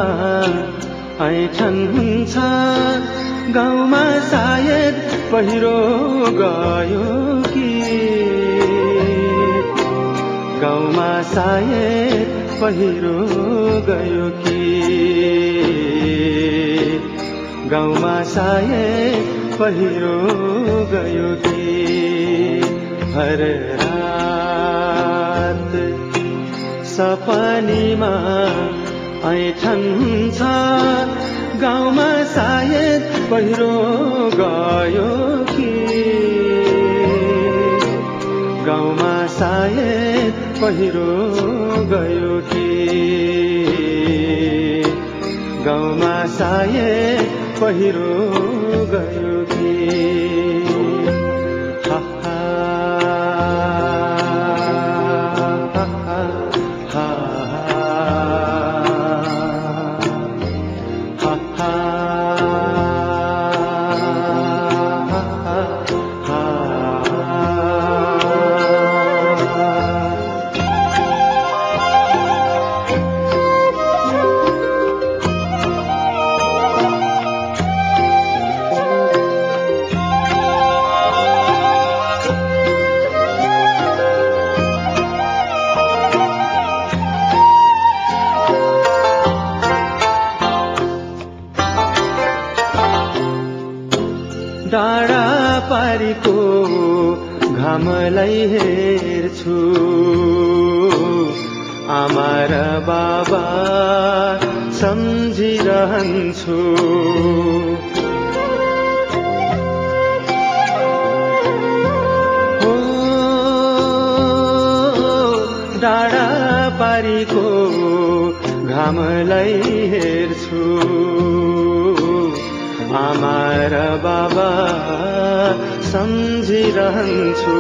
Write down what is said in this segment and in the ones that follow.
ऐठन हुन्छ गाउँमा सायद पहिरो गयो कि गाउँमा सायद पहिरो गयो कि गाउँमा सायद पहिरो गयो कि हर रात सपनीमा ऐठन छ गाउँमा सायद पहिरो गयो कि गाउँमा सायद पहिरो गयो कि गाउँमा सायद पहिरो गयो कि डाँडा पारीको घामलाई हेर्छु आमा र बाबा सम्झिरहन्छु हो डाँडा पारीको घामलाई हेर्छु आमा र बाबा सम्झिरहन्छु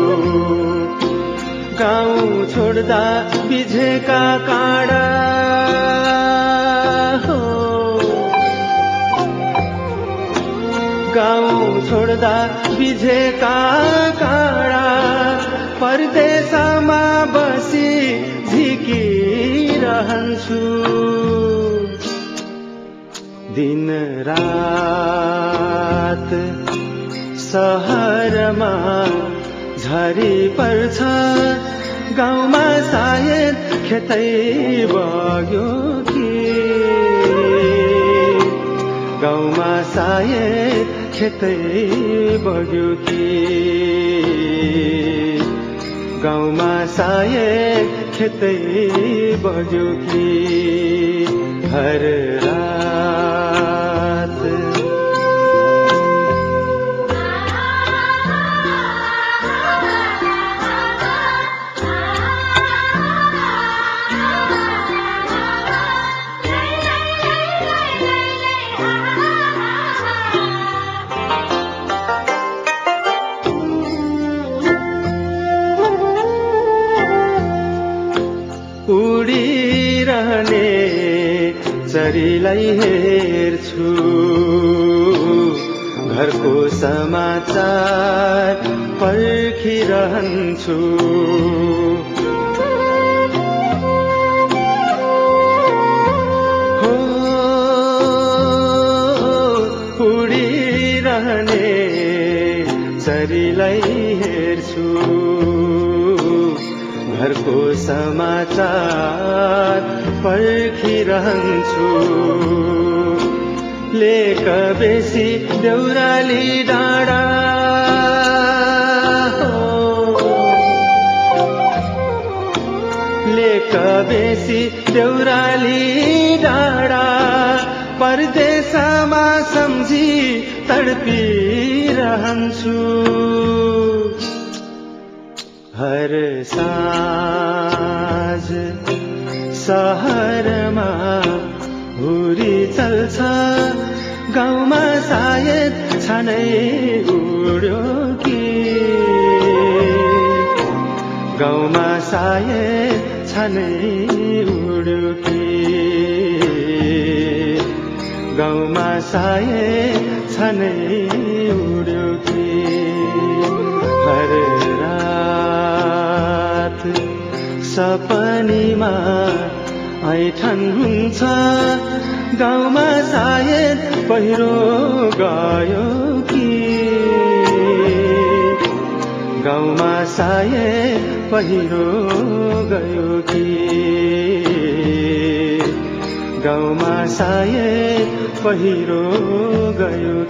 गाउँ छोड्दा बिझेका काँडा हो गाउँ छोड्दा बिझेका काँडा परदेशमा बसी झिकिरहन्छु दिन रात सहरमा झरी पर्छ गाउँमा सायद खेतै बग्यो कि गाउँमा सायद खेतै बग्यो कि गाउँमा सायद खेतै बग्यो कि हर रात उडिरहने चरीलाई हेर्छु घरको समाचार पर्खिरहन्छु हो उडिरहने चरीलाई हेर्छु घरको समाचार पर्खिरहन्छु लेक बेसी देउराली डाँडा लेक बेसी देउराली डाँडा परदेशमा सम्झी तडपिरहन्छु हर साँझ सहरमा हुरी चल्छ गाउँमा सायद छानै उड्यो कि गाउँमा सायद छानै उड्यो कि गाउँमा सायद छानै उड्यो कि हर रात सपनीमा हैठन हुन्छ गाउँमा सायद पहिरो गयो कि गाउँमा सायद पहिरो गयो कि गाउँमा सायद पहिरो गयो